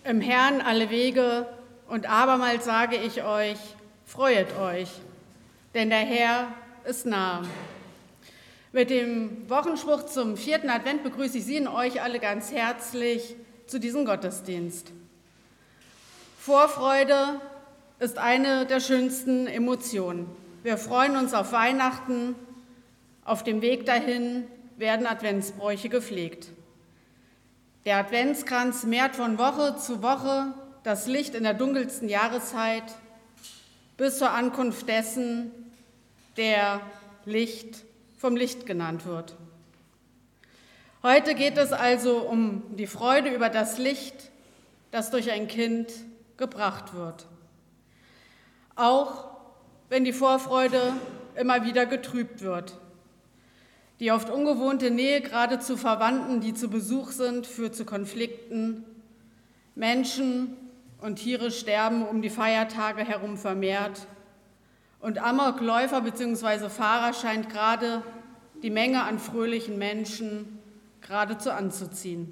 Im Herrn alle Wege, und abermals sage ich euch, freuet euch, denn der Herr ist nah. Mit dem Wochenspruch zum 4. Advent begrüße ich Sie und euch alle ganz herzlich zu diesem Gottesdienst. Vorfreude ist eine der schönsten Emotionen. Wir freuen uns auf Weihnachten. Auf dem Weg dahin werden Adventsbräuche gepflegt. Der Adventskranz mehrt von Woche zu Woche das Licht in der dunkelsten Jahreszeit bis zur Ankunft dessen, der Licht vom Licht genannt wird. Heute geht es also um die Freude über das Licht, das durch ein Kind gebracht wird. Auch wenn die Vorfreude immer wieder getrübt wird. Die oft ungewohnte Nähe, gerade zu Verwandten, die zu Besuch sind, führt zu Konflikten. Menschen und Tiere sterben um die Feiertage herum vermehrt. Und Amokläufer bzw. Fahrer scheint gerade die Menge an fröhlichen Menschen geradezu anzuziehen.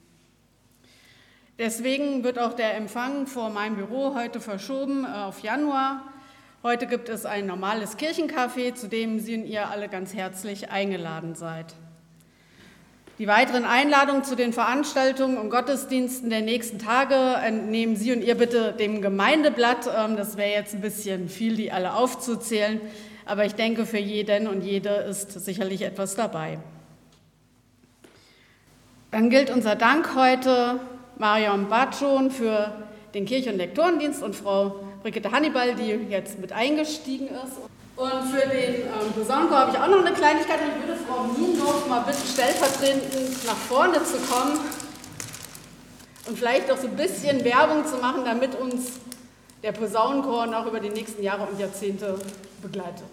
Deswegen wird auch der Empfang vor meinem Büro heute verschoben auf Januar. Heute gibt es ein normales Kirchencafé, zu dem Sie und ihr alle ganz herzlich eingeladen seid. Die weiteren Einladungen zu den Veranstaltungen und Gottesdiensten der nächsten Tage entnehmen Sie und ihr bitte dem Gemeindeblatt. Das wäre jetzt ein bisschen viel, die alle aufzuzählen, aber ich denke, für jeden und jede ist sicherlich etwas dabei. Dann gilt unser Dank heute Marion Batschon für den Kirche- und Lektorendienst und Frau Brigitte Hannibal, die jetzt mit eingestiegen ist. Und für den Posaunenchor habe ich auch noch eine Kleinigkeit. Ich würde Frau Niendorf mal bitten, stellvertretend nach vorne zu kommen und vielleicht auch so ein bisschen Werbung zu machen, damit uns der Posaunenchor noch über die nächsten Jahre und Jahrzehnte begleitet.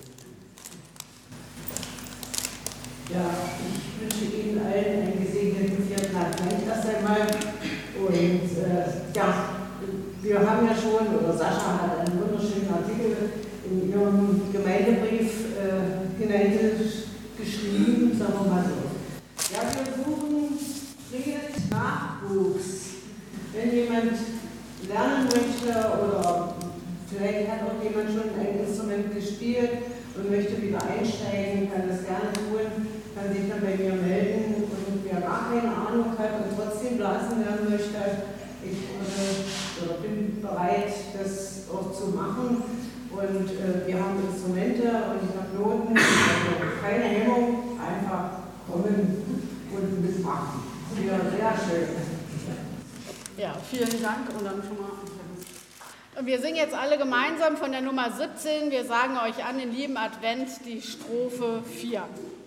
Ja, ich wünsche Ihnen allen einen gesegneten 4. Advent erst einmal. Und wir haben ja schon, oder Sascha hat einen wunderschönen Artikel in ihrem Gemeindebrief hineingeschrieben, sagen wir mal so. Ja, wir suchen dringend Nachwuchs. Wenn jemand lernen möchte oder vielleicht hat auch jemand schon ein Instrument gespielt und möchte wieder einsteigen, kann das gerne tun, kann sich dann bei mir melden. Und wer gar keine Ahnung hat und trotzdem blasen lernen möchte, ich bin bereit, das auch zu machen. Und wir haben Instrumente und ich habe Noten, also keine Hemmung, einfach kommen und mitmachen. Ja, sehr schön. Ja, vielen Dank und dann schon mal. Wir singen jetzt alle gemeinsam von der Nummer 17. Wir sagen euch an den lieben Advent die Strophe 4.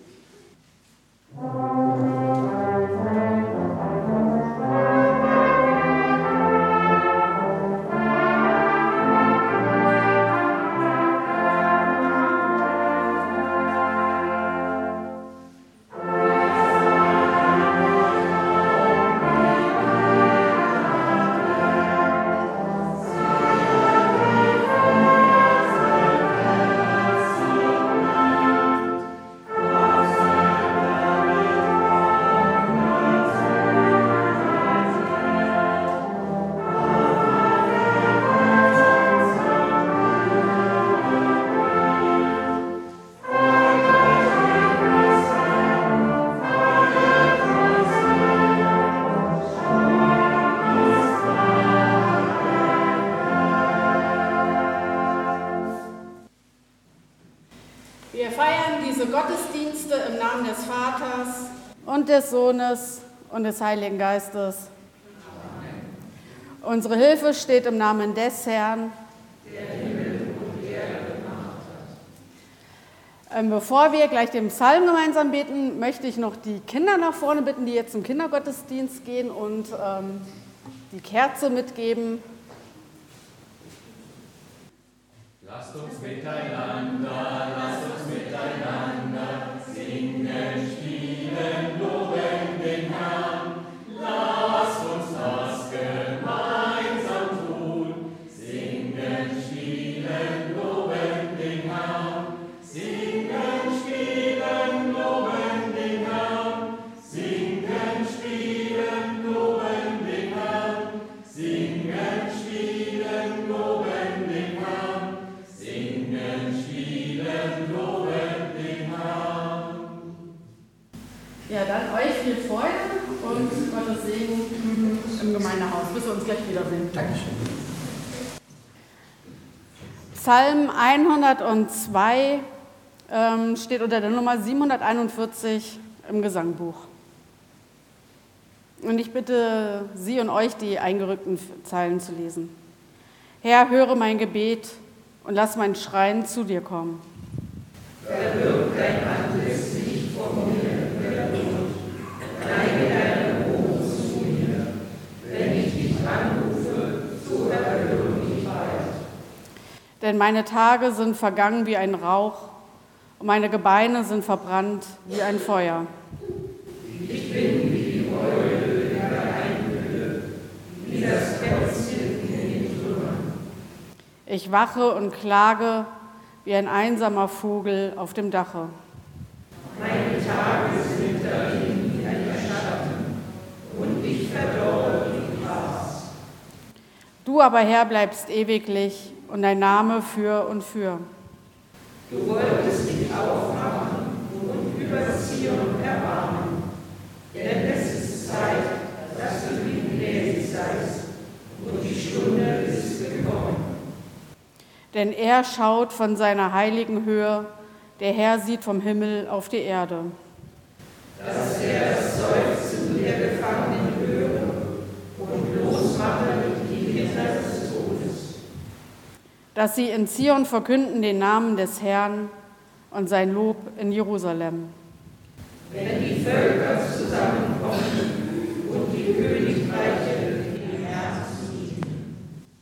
Wir feiern diese Gottesdienste im Namen des Vaters und des Sohnes und des Heiligen Geistes. Amen. Unsere Hilfe steht im Namen des Herrn, der Himmel und die Erde gemacht hat. Bevor wir gleich den Psalm gemeinsam beten, möchte ich noch die Kinder nach vorne bitten, die jetzt zum Kindergottesdienst gehen und die Kerze mitgeben. Lasst uns miteinander singen, spielen, loben den Herrn. Lasst uns das gemeinsam tun. Singen, spielen, loben den Herrn. Singen, spielen, loben den Herrn. Singen, spielen, loben den Herrn. Ja, dann euch viel Freude und Gottes Segen im Gemeindehaus, bis wir uns gleich wiedersehen. Dankeschön. Psalm 102 steht unter der Nummer 741 im Gesangbuch. Und ich bitte Sie und euch, die eingerückten Zeilen zu lesen. Herr, höre mein Gebet und lass mein Schreien zu dir kommen. Verbirg dein Antlitz nicht vor mir, neige deine Ohren zu mir. Wenn ich dich anrufe, so erhöre mich weit. Denn meine Tage sind vergangen wie ein Rauch und meine Gebeine sind verbrannt wie ein Feuer. Ich bin wie die Eule in der Einhöhle, wie das Kätzchen in den Trümmern. Ich wache und klage wie ein einsamer Vogel auf dem Dache. Meine Tage sind dahin wie ein Schatten, und ich verdorre wie Gras. Du aber, Herr, bleibst ewiglich und dein Name für und für. Du wolltest dich aufmachen und über Zion erbarmen, denn es ist Zeit, dass du wie gnädig seist, und die Stunde ist gekommen. Denn er schaut von seiner heiligen Höhe, der Herr sieht vom Himmel auf die Erde. Dass er das Seufzen der Gefangenen höre und losmache die Kinder des Todes. Dass sie in Zion verkünden den Namen des Herrn und sein Lob in Jerusalem. Wenn die Völker zusammenkommen und die Königreiche im Herzen liegen.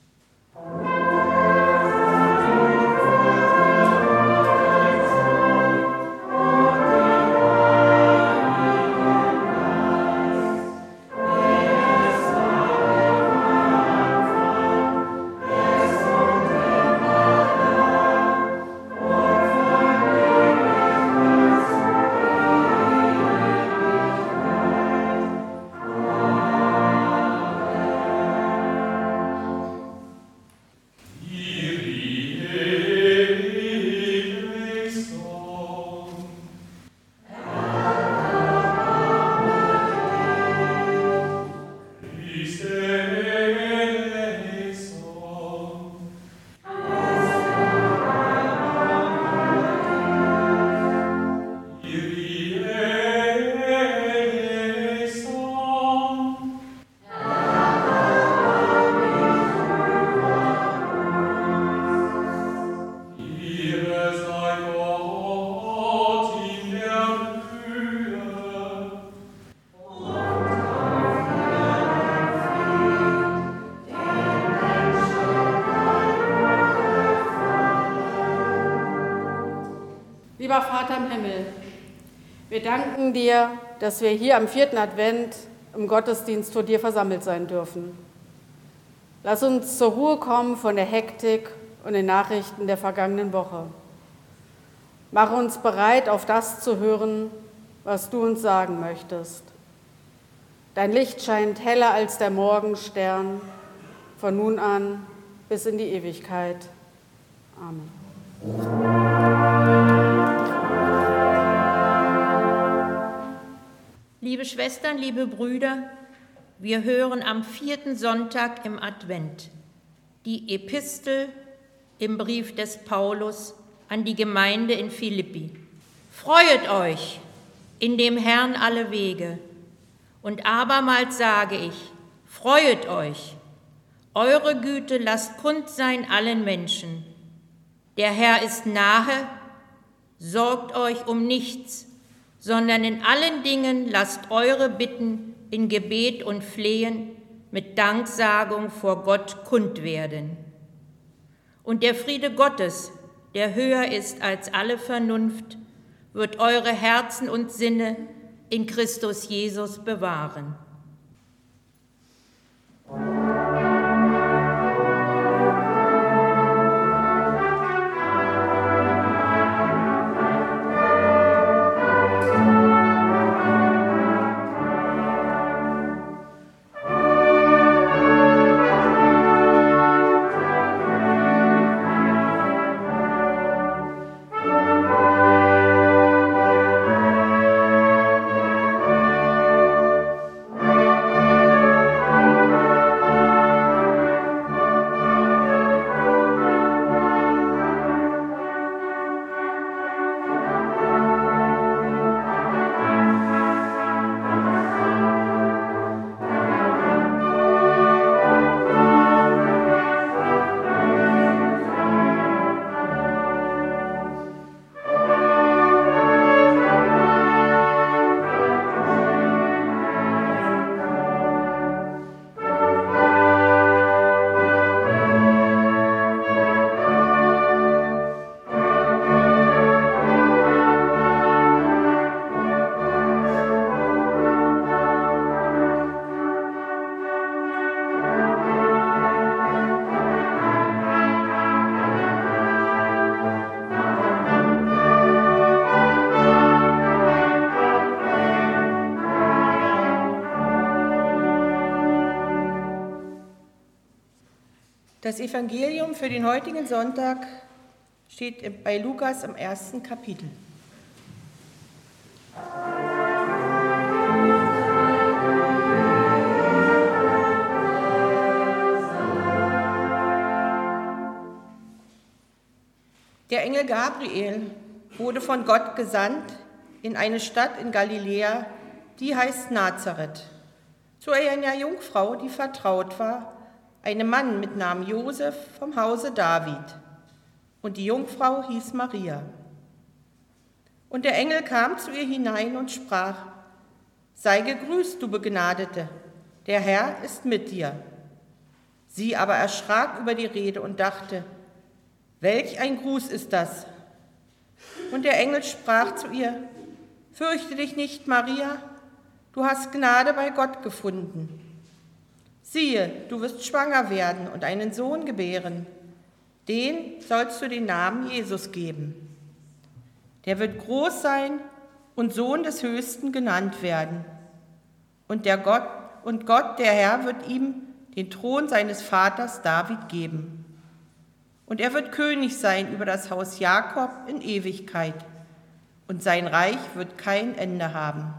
Lieber Vater im Himmel, wir danken dir, dass wir hier am 4. Advent im Gottesdienst vor dir versammelt sein dürfen. Lass uns zur Ruhe kommen von der Hektik und den Nachrichten der vergangenen Woche. Mach uns bereit, auf das zu hören, was du uns sagen möchtest. Dein Licht scheint heller als der Morgenstern, von nun an bis in die Ewigkeit. Amen. Liebe Schwestern, liebe Brüder, wir hören am 4. Sonntag im Advent die Epistel im Brief des Paulus an die Gemeinde in Philippi. Freuet euch in dem Herrn alle Wege. Und abermals sage ich, freuet euch. Eure Güte lasst kund sein allen Menschen. Der Herr ist nahe, sorgt euch um nichts, sondern in allen Dingen lasst eure Bitten in Gebet und Flehen mit Danksagung vor Gott kund werden. Und der Friede Gottes, der höher ist als alle Vernunft, wird eure Herzen und Sinne in Christus Jesus bewahren. Das Evangelium für den heutigen Sonntag steht bei Lukas im 1. Kapitel. Der Engel Gabriel wurde von Gott gesandt in eine Stadt in Galiläa, die heißt Nazareth, zu einer Jungfrau, die vertraut war, einem Mann mit Namen Josef vom Hause David. Und die Jungfrau hieß Maria. Und der Engel kam zu ihr hinein und sprach: Sei gegrüßt, du Begnadete, der Herr ist mit dir. Sie aber erschrak über die Rede und dachte: Welch ein Gruß ist das? Und der Engel sprach zu ihr: Fürchte dich nicht, Maria, du hast Gnade bei Gott gefunden. Siehe, du wirst schwanger werden und einen Sohn gebären. Den sollst du den Namen Jesus geben. Der wird groß sein und Sohn des Höchsten genannt werden. Und Gott, der Herr, wird ihm den Thron seines Vaters David geben. Und er wird König sein über das Haus Jakob in Ewigkeit. Und sein Reich wird kein Ende haben.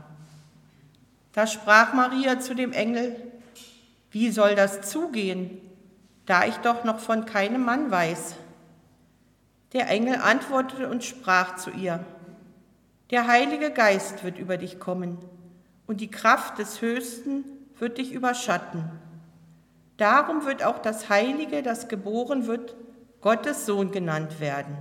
Da sprach Maria zu dem Engel: Wie soll das zugehen, da ich doch noch von keinem Mann weiß? Der Engel antwortete und sprach zu ihr: Der Heilige Geist wird über dich kommen, und die Kraft des Höchsten wird dich überschatten. Darum wird auch das Heilige, das geboren wird, Gottes Sohn genannt werden.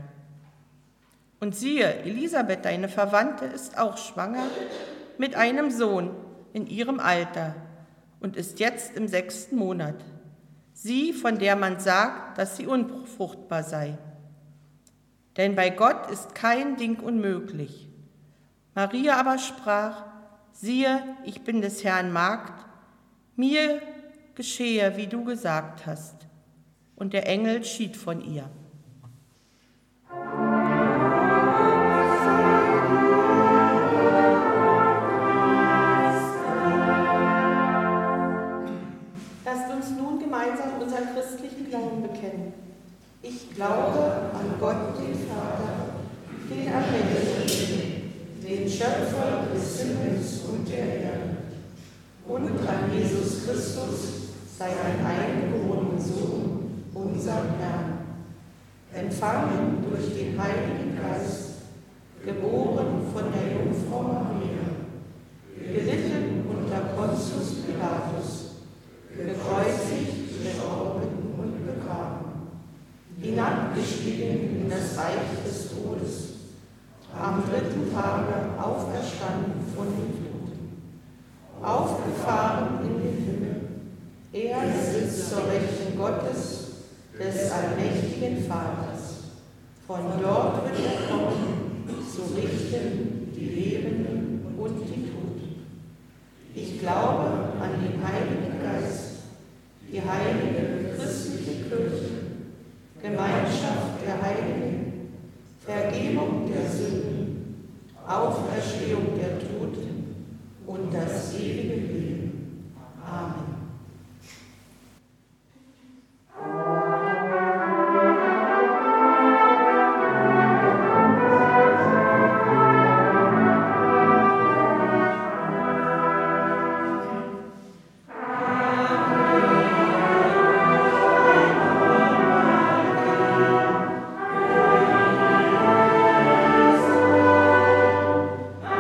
Und siehe, Elisabeth, deine Verwandte, ist auch schwanger mit einem Sohn in ihrem Alter und ist jetzt im 6. Monat. Sie, von der man sagt, dass sie unfruchtbar sei. Denn bei Gott ist kein Ding unmöglich. Maria aber sprach: Siehe, ich bin des Herrn Magd, mir geschehe, wie du gesagt hast. Und der Engel schied von ihr. Lasst uns nun gemeinsam unseren christlichen Glauben bekennen. Ich glaube an Gott, den Vater, den Allmächtigen, den Schöpfer des Himmels und der Erde, und an Jesus Christus, seinen eingeborenen Sohn, unseren Herrn, empfangen durch den Heiligen Geist, geboren von der Jungfrau Maria, gelitten unter Pontius Pilatus, gekreuzigt, gestorben und begraben, hinabgestiegen in das Reich des Todes, am 3. Tage auferstanden von den Toten, aufgefahren in den Himmel. Er sitzt zur Rechten Gottes, des allmächtigen Vaters. Von dort wird er kommen, zu richten die Lebenden und die Toten. Ich glaube an den Heiligen Geist, die heilige christliche Kirche, Gemeinschaft der Heiligen, Vergebung der Sünden, Auferstehung der Toten und das ewige Leben. Amen. Amen.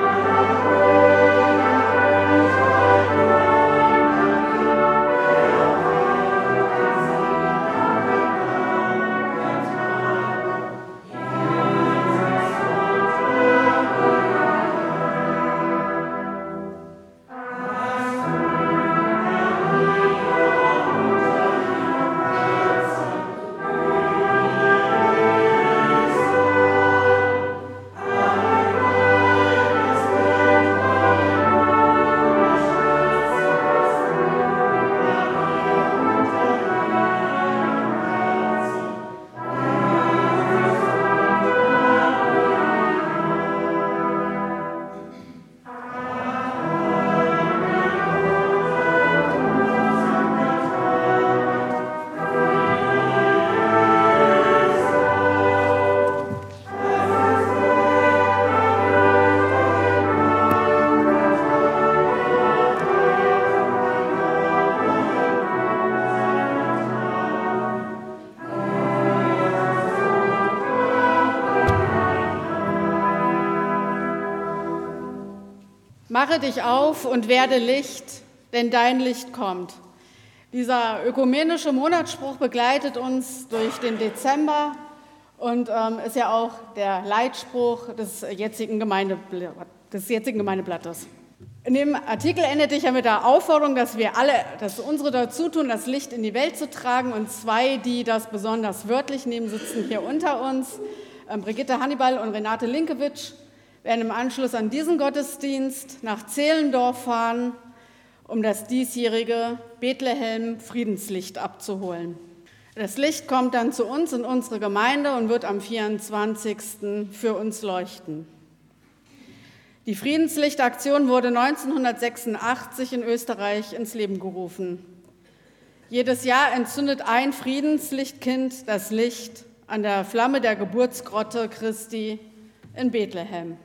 Mache dich auf und werde Licht, denn dein Licht kommt. Dieser ökumenische Monatsspruch begleitet uns durch den Dezember und ist ja auch der Leitspruch des jetzigen Gemeindeblattes. In dem Artikel endet ich ja mit der Aufforderung, dass unsere dazu tun, das Licht in die Welt zu tragen. Und zwei, die das besonders wörtlich nehmen, sitzen hier unter uns. Brigitte Hannibal und Renate Linkewitsch werden im Anschluss an diesen Gottesdienst nach Zehlendorf fahren, um das diesjährige Bethlehem-Friedenslicht abzuholen. Das Licht kommt dann zu uns in unsere Gemeinde und wird am 24. für uns leuchten. Die Friedenslichtaktion wurde 1986 in Österreich ins Leben gerufen. Jedes Jahr entzündet ein Friedenslichtkind das Licht an der Flamme der Geburtsgrotte Christi in Bethlehem.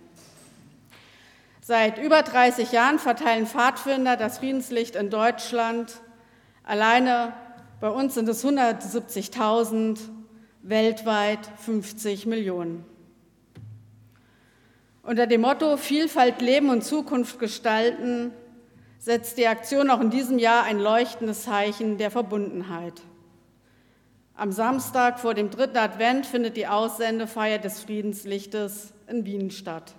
Seit über 30 Jahren verteilen Pfadfinder das Friedenslicht in Deutschland. Alleine bei uns sind es 170.000, weltweit 50 Millionen. Unter dem Motto Vielfalt leben und Zukunft gestalten setzt die Aktion auch in diesem Jahr ein leuchtendes Zeichen der Verbundenheit. Am Samstag vor dem 3. Advent findet die Aussendefeier des Friedenslichtes in Wien statt.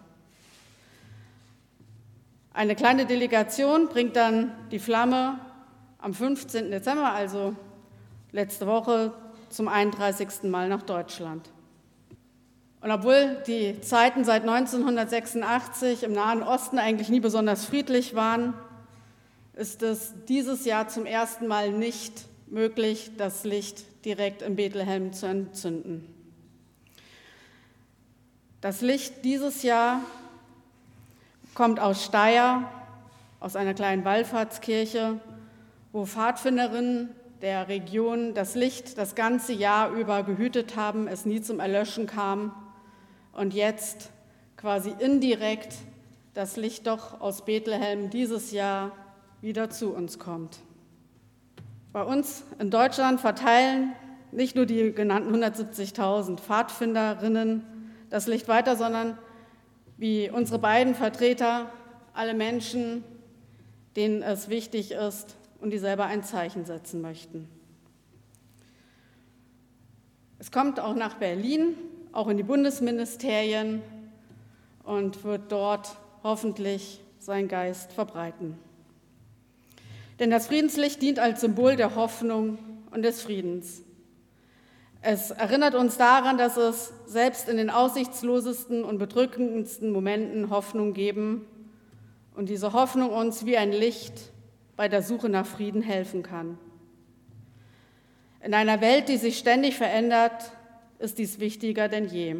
Eine kleine Delegation bringt dann die Flamme am 15. Dezember, also letzte Woche, zum 31. Mal nach Deutschland. Und obwohl die Zeiten seit 1986 im Nahen Osten eigentlich nie besonders friedlich waren, ist es dieses Jahr zum ersten Mal nicht möglich, das Licht direkt in Bethlehem zu entzünden. Das Licht dieses Jahr kommt aus Steyr, aus einer kleinen Wallfahrtskirche, wo Pfadfinderinnen der Region das Licht das ganze Jahr über gehütet haben, es nie zum Erlöschen kam und jetzt quasi indirekt das Licht doch aus Bethlehem dieses Jahr wieder zu uns kommt. Bei uns in Deutschland verteilen nicht nur die genannten 170.000 Pfadfinderinnen das Licht weiter, sondern wie unsere beiden Vertreter alle Menschen, denen es wichtig ist und die selber ein Zeichen setzen möchten. Es kommt auch nach Berlin, auch in die Bundesministerien und wird dort hoffentlich seinen Geist verbreiten. Denn das Friedenslicht dient als Symbol der Hoffnung und des Friedens. Es erinnert uns daran, dass es selbst in den aussichtslosesten und bedrückendsten Momenten Hoffnung geben und diese Hoffnung uns wie ein Licht bei der Suche nach Frieden helfen kann. In einer Welt, die sich ständig verändert, ist dies wichtiger denn je.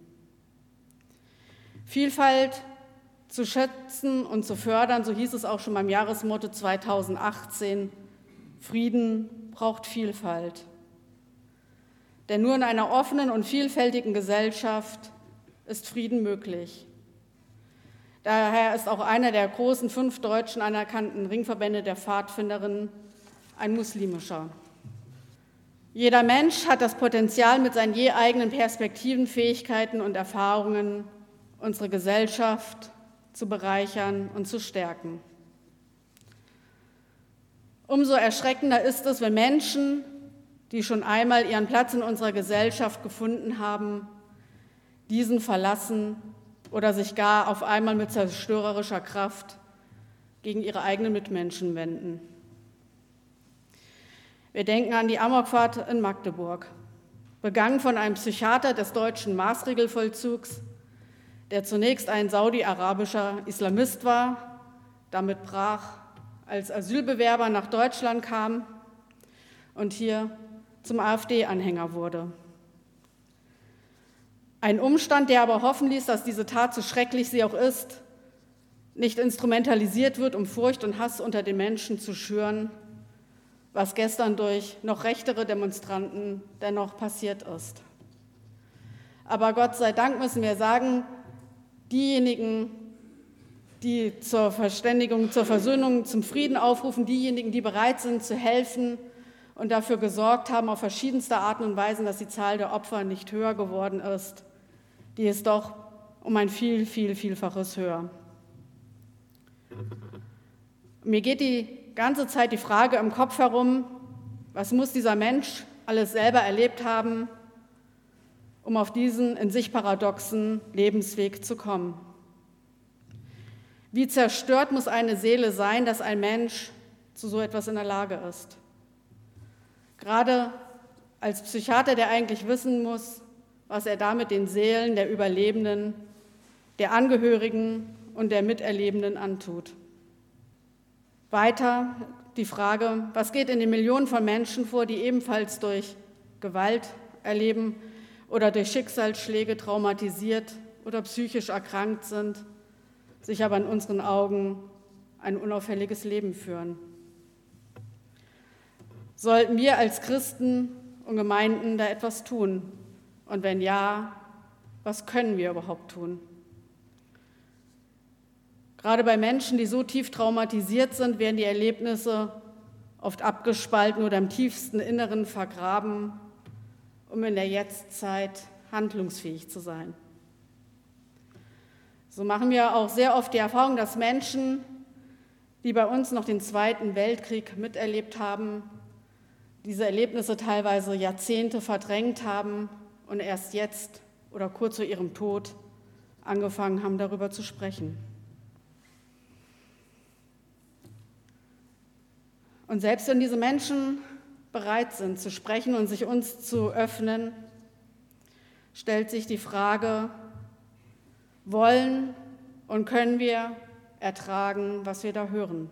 Vielfalt zu schätzen und zu fördern, so hieß es auch schon beim Jahresmotto 2018, Frieden braucht Vielfalt. Denn nur in einer offenen und vielfältigen Gesellschaft ist Frieden möglich. Daher ist auch einer der großen 5 deutschen anerkannten Ringverbände der Pfadfinderinnen ein muslimischer. Jeder Mensch hat das Potenzial, mit seinen je eigenen Perspektiven, Fähigkeiten und Erfahrungen unsere Gesellschaft zu bereichern und zu stärken. Umso erschreckender ist es, wenn Menschen, die schon einmal ihren Platz in unserer Gesellschaft gefunden haben, diesen verlassen oder sich gar auf einmal mit zerstörerischer Kraft gegen ihre eigenen Mitmenschen wenden. Wir denken an die Amokfahrt in Magdeburg, begangen von einem Psychiater des deutschen Maßregelvollzugs, der zunächst ein saudi-arabischer Islamist war, damit brach, als Asylbewerber nach Deutschland kam und hier zum AfD-Anhänger wurde. Ein Umstand, der aber hoffen ließ, dass diese Tat, so schrecklich sie auch ist, nicht instrumentalisiert wird, um Furcht und Hass unter den Menschen zu schüren, was gestern durch noch rechtere Demonstranten dennoch passiert ist. Aber Gott sei Dank müssen wir sagen, diejenigen, die zur Verständigung, zur Versöhnung, zum Frieden aufrufen, diejenigen, die bereit sind zu helfen und dafür gesorgt haben, auf verschiedenste Arten und Weisen, dass die Zahl der Opfer nicht höher geworden ist, die ist doch um ein Vielfaches höher. Mir geht die ganze Zeit die Frage im Kopf herum, was muss dieser Mensch alles selber erlebt haben, um auf diesen in sich paradoxen Lebensweg zu kommen? Wie zerstört muss eine Seele sein, dass ein Mensch zu so etwas in der Lage ist? Gerade als Psychiater, der eigentlich wissen muss, was er damit den Seelen der Überlebenden, der Angehörigen und der Miterlebenden antut. Weiter die Frage, was geht in den Millionen von Menschen vor, die ebenfalls durch Gewalt erleben oder durch Schicksalsschläge traumatisiert oder psychisch erkrankt sind, sich aber in unseren Augen ein unauffälliges Leben führen. Sollten wir als Christen und Gemeinden da etwas tun? Und wenn ja, was können wir überhaupt tun? Gerade bei Menschen, die so tief traumatisiert sind, werden die Erlebnisse oft abgespalten oder im tiefsten Inneren vergraben, um in der Jetztzeit handlungsfähig zu sein. So machen wir auch sehr oft die Erfahrung, dass Menschen, die bei uns noch den Zweiten Weltkrieg miterlebt haben, diese Erlebnisse teilweise Jahrzehnte verdrängt haben und erst jetzt oder kurz vor ihrem Tod angefangen haben, darüber zu sprechen. Und selbst wenn diese Menschen bereit sind zu sprechen und sich uns zu öffnen, stellt sich die Frage, wollen und können wir ertragen, was wir da hören?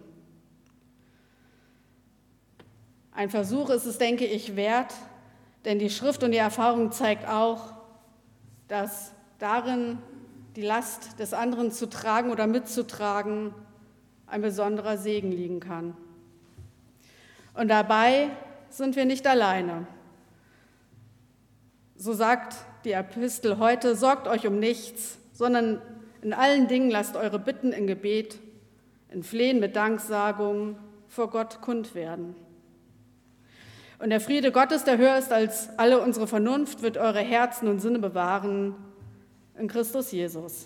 Ein Versuch ist es, denke ich, wert, denn die Schrift und die Erfahrung zeigt auch, dass darin die Last des anderen zu tragen oder mitzutragen ein besonderer Segen liegen kann. Und dabei sind wir nicht alleine. So sagt die Epistel heute, sorgt euch um nichts, sondern in allen Dingen lasst eure Bitten in Gebet, in Flehen mit Danksagung vor Gott kund werden. Und der Friede Gottes, der höher ist als alle unsere Vernunft, wird eure Herzen und Sinne bewahren in Christus Jesus.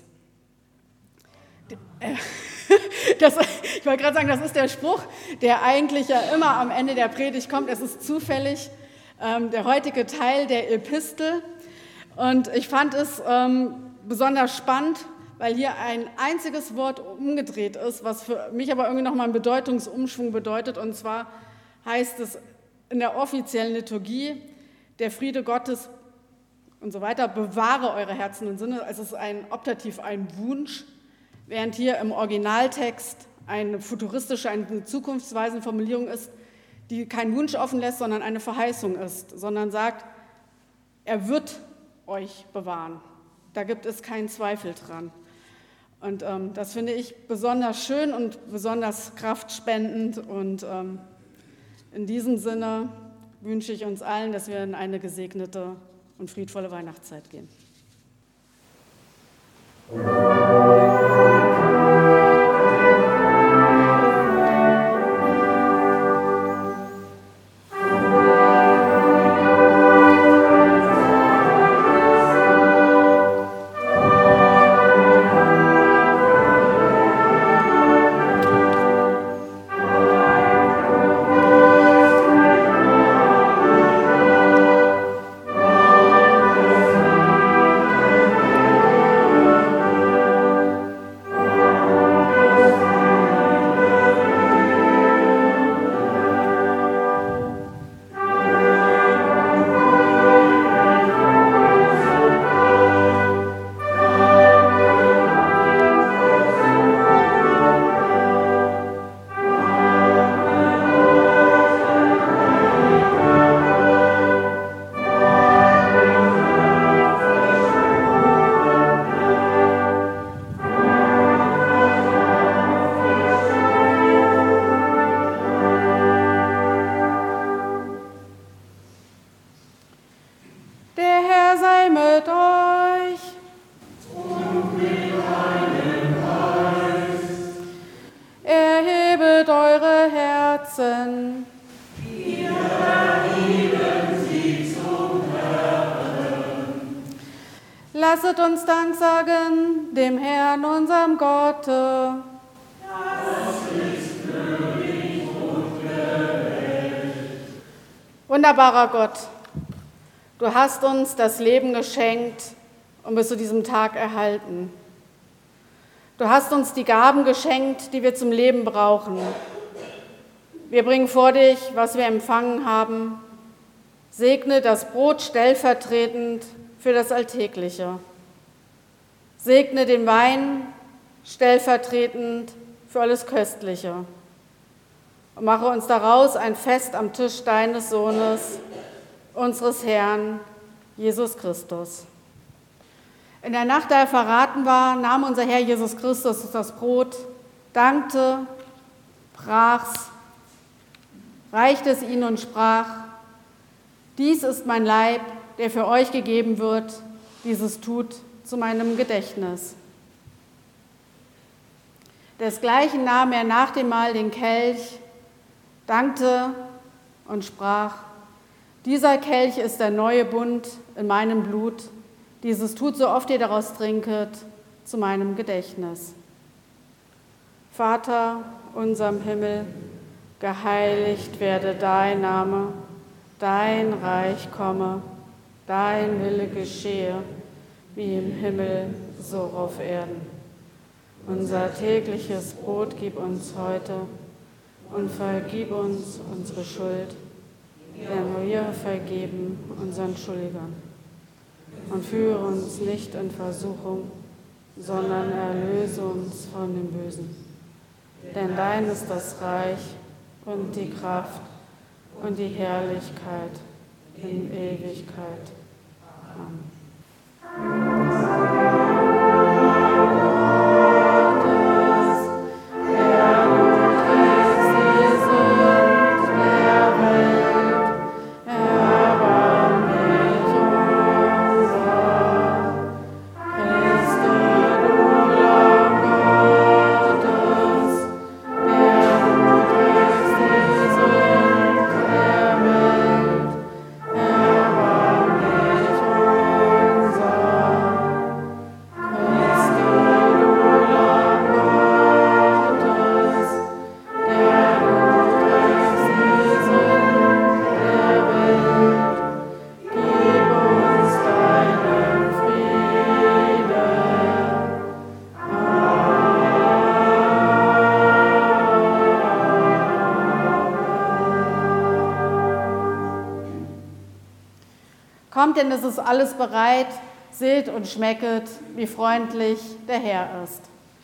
Ich wollte gerade sagen, das ist der Spruch, der eigentlich ja immer am Ende der Predigt kommt. Es ist zufällig der heutige Teil der Epistel. Und ich fand es besonders spannend, weil hier ein einziges Wort umgedreht ist, was für mich aber irgendwie nochmal einen Bedeutungsumschwung bedeutet. Und zwar heißt es in der offiziellen Liturgie, der Friede Gottes und so weiter, bewahre eure Herzen und Sinne. Also es ist ein Optativ, ein Wunsch, während hier im Originaltext eine futuristische, eine zukunftsweisende Formulierung ist, die keinen Wunsch offen lässt, sondern eine Verheißung ist, sondern sagt, er wird euch bewahren. Da gibt es keinen Zweifel dran. Und das finde ich besonders schön und besonders kraftspendend. Und in diesem Sinne wünsche ich uns allen, dass wir in eine gesegnete und friedvolle Weihnachtszeit gehen. Lasset uns Dank sagen dem Herrn, unserem Gott. Das ist Wunderbarer Gott, du hast uns das Leben geschenkt und bis zu diesem Tag erhalten. Du hast uns die Gaben geschenkt, die wir zum Leben brauchen. Wir bringen vor dich, was wir empfangen haben. Segne das Brot stellvertretend für das Alltägliche. Segne den Wein stellvertretend für alles Köstliche. Und mache uns daraus ein Fest am Tisch deines Sohnes, unseres Herrn, Jesus Christus. In der Nacht, da er verraten war, nahm unser Herr Jesus Christus das Brot, dankte, brach's, reichte es ihnen und sprach: Dies ist mein Leib, der für euch gegeben wird, dieses tut zu meinem Gedächtnis. Desgleichen nahm er nach dem Mahl den Kelch, dankte und sprach: Dieser Kelch ist der neue Bund in meinem Blut. Dieses tut, so oft ihr daraus trinket, zu meinem Gedächtnis. Vater unser im Himmel, geheiligt werde dein Name, dein Reich komme, dein Wille geschehe, wie im Himmel, so auf Erden. Unser tägliches Brot gib uns heute und vergib uns unsere Schuld, denn wir vergeben unseren Schuldigern. Und führe uns nicht in Versuchung, sondern erlöse uns von dem Bösen. Denn dein ist das Reich und die Kraft und die Herrlichkeit in Ewigkeit. Amen. Kommt, denn es ist alles bereit, seht und schmecket, wie freundlich der Herr ist.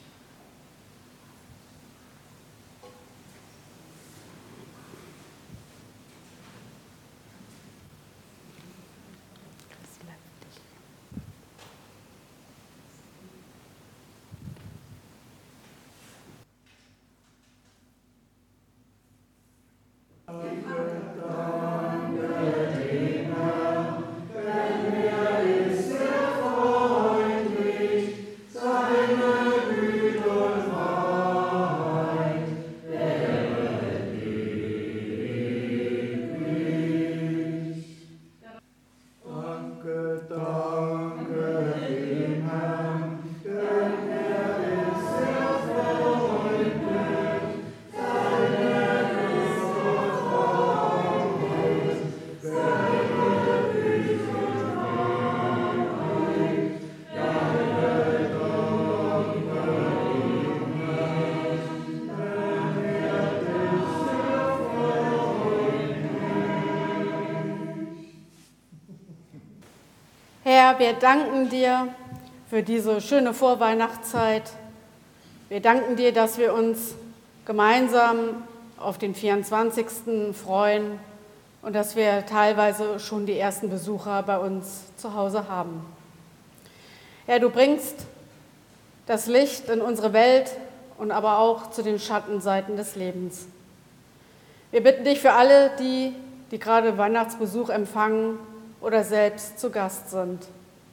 Herr, wir danken dir für diese schöne Vorweihnachtszeit. Wir danken dir, dass wir uns gemeinsam auf den 24. freuen und dass wir teilweise schon die ersten Besucher bei uns zu Hause haben. Herr, du bringst das Licht in unsere Welt und aber auch zu den Schattenseiten des Lebens. Wir bitten dich für alle, die gerade Weihnachtsbesuch empfangen oder selbst zu Gast sind.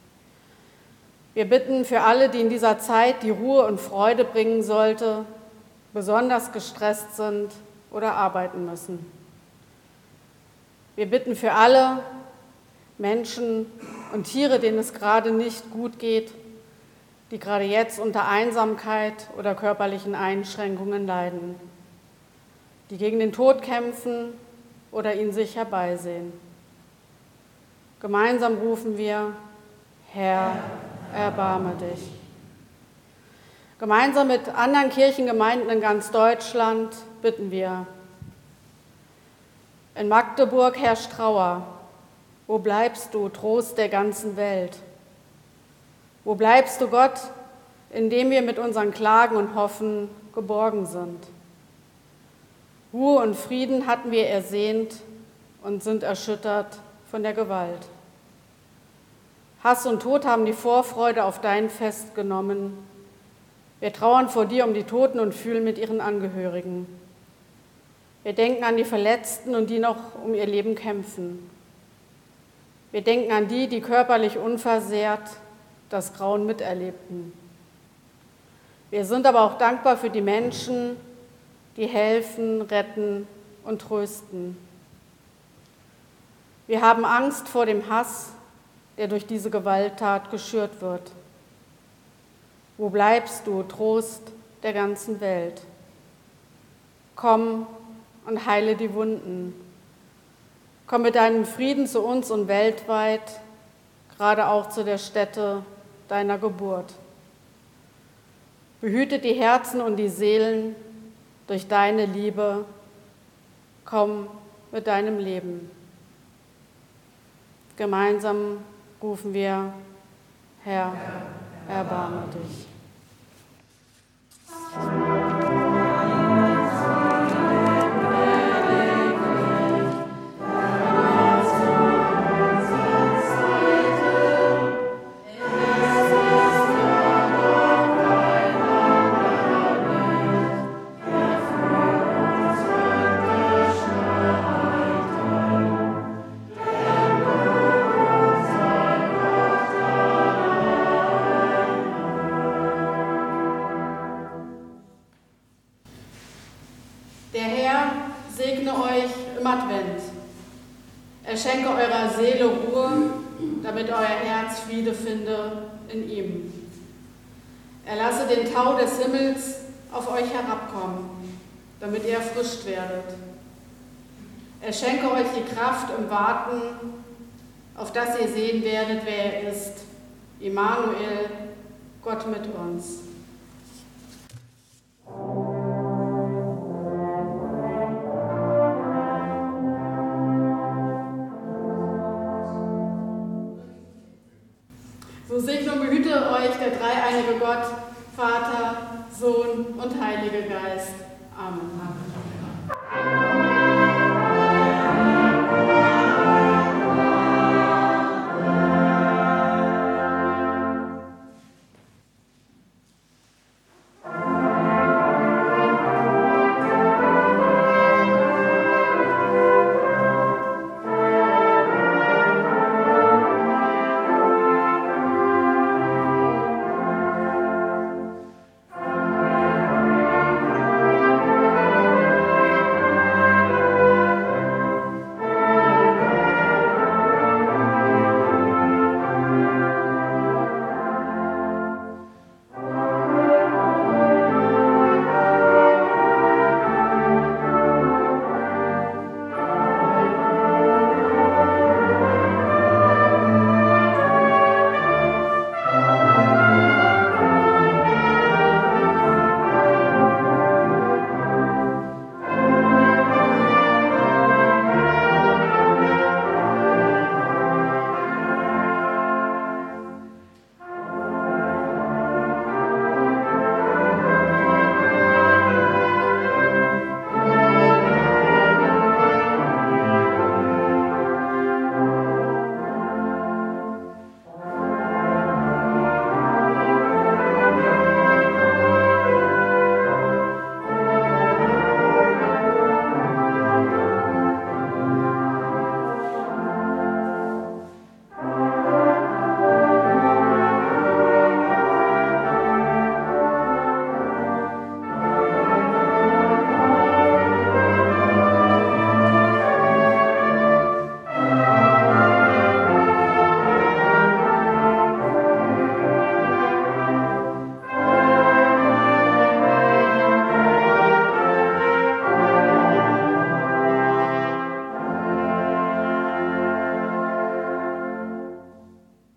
Wir bitten für alle, die in dieser Zeit die Ruhe und Freude bringen sollte, besonders gestresst sind oder arbeiten müssen. Wir bitten für alle Menschen und Tiere, denen es gerade nicht gut geht, die gerade jetzt unter Einsamkeit oder körperlichen Einschränkungen leiden, die gegen den Tod kämpfen oder ihn sich herbeisehen. Gemeinsam rufen wir: Herr, erbarme dich. Gemeinsam mit anderen Kirchengemeinden in ganz Deutschland bitten wir: In Magdeburg herrscht Trauer. Wo bleibst du, Trost der ganzen Welt? Wo bleibst du, Gott, in dem wir mit unseren Klagen und Hoffen geborgen sind? Ruhe und Frieden hatten wir ersehnt und sind erschüttert von der Gewalt. Hass und Tod haben die Vorfreude auf dein Fest genommen. Wir trauern vor dir um die Toten und fühlen mit ihren Angehörigen. Wir denken an die Verletzten und die noch um ihr Leben kämpfen. Wir denken an die, die körperlich unversehrt das Grauen miterlebten. Wir sind aber auch dankbar für die Menschen, die helfen, retten und trösten. Wir haben Angst vor dem Hass, der durch diese Gewalttat geschürt wird. Wo bleibst du, Trost der ganzen Welt? Komm und heile die Wunden. Komm mit deinem Frieden zu uns und weltweit, gerade auch zu der Stätte deiner Geburt. Behüte die Herzen und die Seelen durch deine Liebe. Komm mit deinem Leben. Gemeinsam rufen wir: Herr, erbarme dich. Der Herr segne euch im Advent. Er schenke eurer Seele Ruhe, damit euer Herz Friede finde in ihm. Er lasse den Tau des Himmels auf euch herabkommen, damit ihr erfrischt werdet. Er schenke euch die Kraft im Warten, auf das ihr sehen werdet, wer er ist. Immanuel, Gott mit uns. So segne und behüte euch der dreieinige Gott, Vater, Sohn und Heiliger Geist. Amen.